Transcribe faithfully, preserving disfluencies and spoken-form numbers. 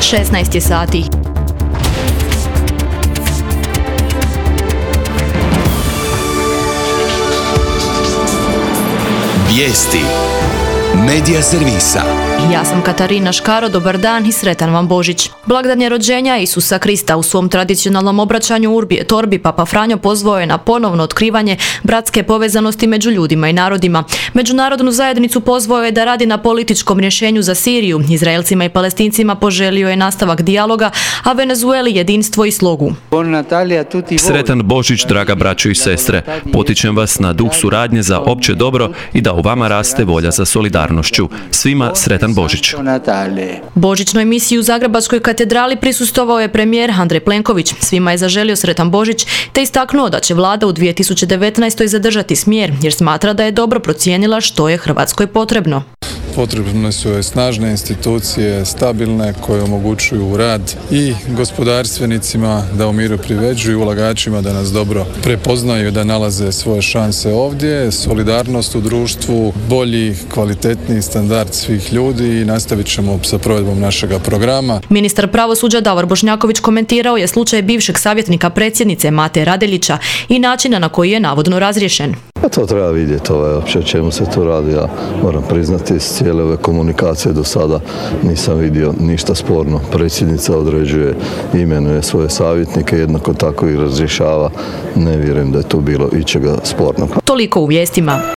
šesnaest je sati. Vijesti Medija servisa. Ja sam Katarina Škaro, dobar dan i sretan vam Božić. Blagdan je rođenja Isusa Krista. U svom tradicionalnom obraćanju Urbi et Orbi Papa Franjo pozvao je na ponovno otkrivanje bratske povezanosti među ljudima i narodima. Međunarodnu zajednicu pozvao je da radi na političkom rješenju za Siriju. Izraelcima i Palestincima poželio je nastavak dijaloga, a Venezueli jedinstvo i slogu. Sretan Božić, draga braćo i sestre. Potičem vas na duh suradnje za opće dobro i da u vama raste volja za solidarnošću. Svima sretan Božić. Božićnoj misiji u Zagrebačkoj katedrali prisustvovao je premijer Andrej Plenković. Svima je zaželio sretan Božić te istaknuo da će vlada u dvije tisuće devetnaestoj zadržati smjer jer smatra da je dobro procijenila što je Hrvatskoj potrebno. Potrebne su je snažne institucije, stabilne, koje omogućuju rad i gospodarstvenicima da u miru privređuju, i ulagačima da nas dobro prepoznaju, da nalaze svoje šanse ovdje, solidarnost u društvu, bolji, kvalitetniji standard svih ljudi i nastavit ćemo sa provedbom našega programa. Ministar pravosuđa Davor Bošnjaković komentirao je slučaj bivšeg savjetnika predsjednice Mate Radeljića i načina na koji je navodno razriješen. A to treba vidjeti, ovaj, uopće o čemu se tu radi. Ja moram priznati, iz cijele ove komunikacije do sada nisam vidio ništa sporno. Predsjednica određuje, imenuje svoje savjetnike, jednako tako i razrješava. Ne vjerujem da je tu bilo ičega spornog. Toliko u vijestima.